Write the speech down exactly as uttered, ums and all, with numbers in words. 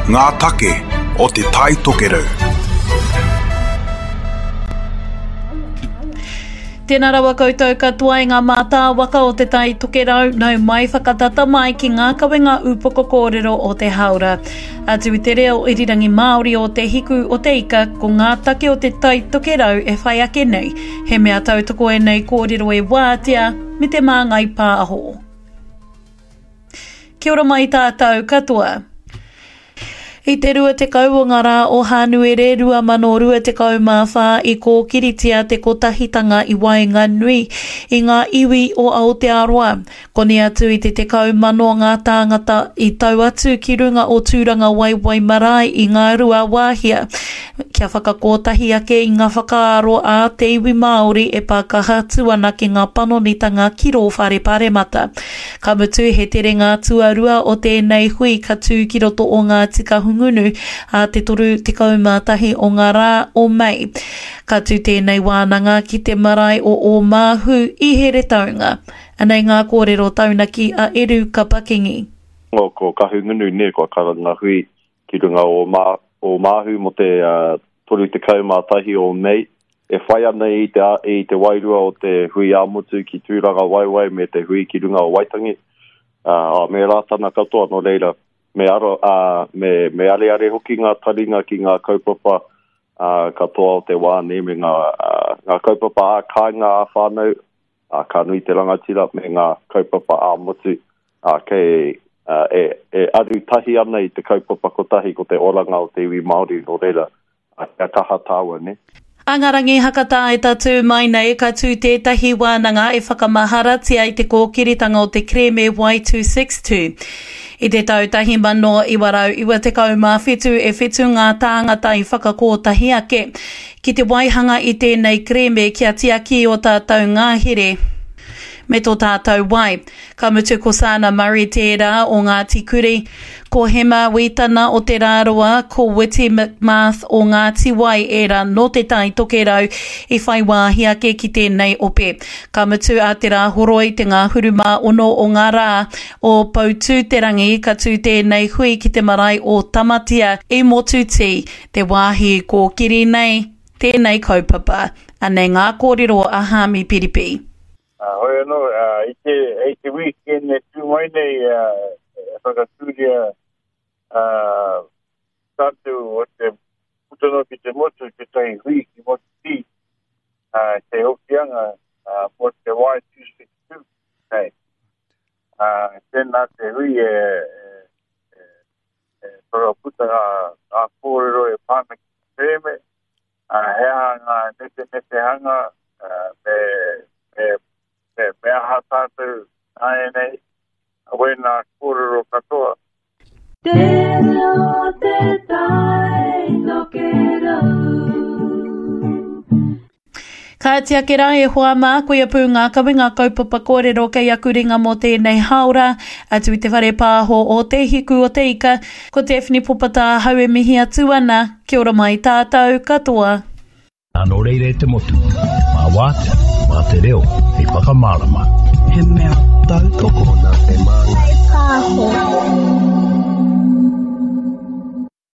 ngā take o te tai tokerau. Tēnā rawa koutou katoa i ngā mātā waka o te tai tokerau, nau mai whakatata mai ki ngā kawenga upoko kōrero o te haura. Atu i te reo irirangi Māori o te hiku o te ika, ko ngā take o te tai tokerau e whai ake nei, he mea tautoko e nei kōrero e wātia, me te māngai pāho. Kia ora mai tātou katoa. I te rua te kau o ngā rā o Hānuere rua mano rua te kau mā whā i ko kiritia te kotahitanga i Waenga Nui i ngā iwi o Aotearoa. Kone atu i te te kau mano ngā tāngata i tau atu ki runga o tūranga Waiwai Marae i ngā rua wāhia. Kia whakakotahi ake i ngā whakaaro a te iwi Māori e pākaha tuana ki ngā panonitanga kiro whare paremata. Ka mutu he tere ngā tuarua o tēnei hui ka tū ki roto o ngā tika ngunu a te toru te kaumātahi o ngā rā o Mei. Ka tū tēnei wānanga ki te marae o o māhu i here taunga. Anei ngā kōrero taunaki a Eru Kapakingi. O ko kahu ngunu ne ko karanga hui ki runga o, mā, o māhu mo te uh, toru te kaumātahi o Mei. E whai ana i te, i te wairua o te hui āmutu ki tūranga Waiwai me te hui ki runga o Waitangi. Uh, me rātana katoa no reira. Me aro a uh, me me ale are hoki ngā taringa ki ngā kaupapa uh, katoa o te wāne me ngā uh, ngā kaupapa a kāinga a whānau a uh, ka nui te rangatira me ngā kaupapa a motu a uh, ke uh, e, e aru tahi ana i te kaupapa kotahi ko te oranga o te iwi Māori no reira a uh, kaha tāua ne. Angarangi hakata e tatu mai nei ka tū tētahi wānanga e whakamaharatia i te kōkiritanga o te kreme Y two sixty-two. I te tautahi mano i warau iwa te kaumawhitu e whitu ngā tāngata i whakakōtahi ake. Ki te waihanga i tēnei kreme kia tiaki o tātou ngāhere. Me tō tātou wai, ka mutu ko Sana Murray tērā o ngā tikuri, ko Hema Witana o te rāroa, ko Witi McMath o ngā tiwai era no te tai tokerau i whai wāhi ake ki tēnei ope. Ka mutu a te rāhoroi te ngā huruma ono o ngā rā o Pautu te rangi ka tū tēnei hui ki te marae o Tamatia i Motuti, te wāhi ko kiri nei, tēnei kaupapa, anei ngā kōrero a Hami Piripi. Uh, hoi anō, uh, i te, i te weekend e tū mai nei uh, whakatūria uh, tātu o te putano ki te motu te tai hui ki motu ti uh, te hokianga uh, mo te Y two sixty-two nei. Uh, tēnā te hui e whakaputanga a kōrero e pāna ki te preme uh, hea ngā nete nete hanga uh, me me me mea hatātou ai nei, a wena kōrero katoa. Te reo te tai tokerau. Ka tia ke rā e hoa mā, koe apu ngā kawenga kaupapa kōrero kei akuringa mo tēnei haura, atu i te whare pāho o te hiku o te ika, ko te whini popata hau e mihi atu ana, kia ora mai tātou katoa. Anō reire te motu, mā wātea, mā te reo, hei whakamārama. He mea tau toko nā te māngai pāho.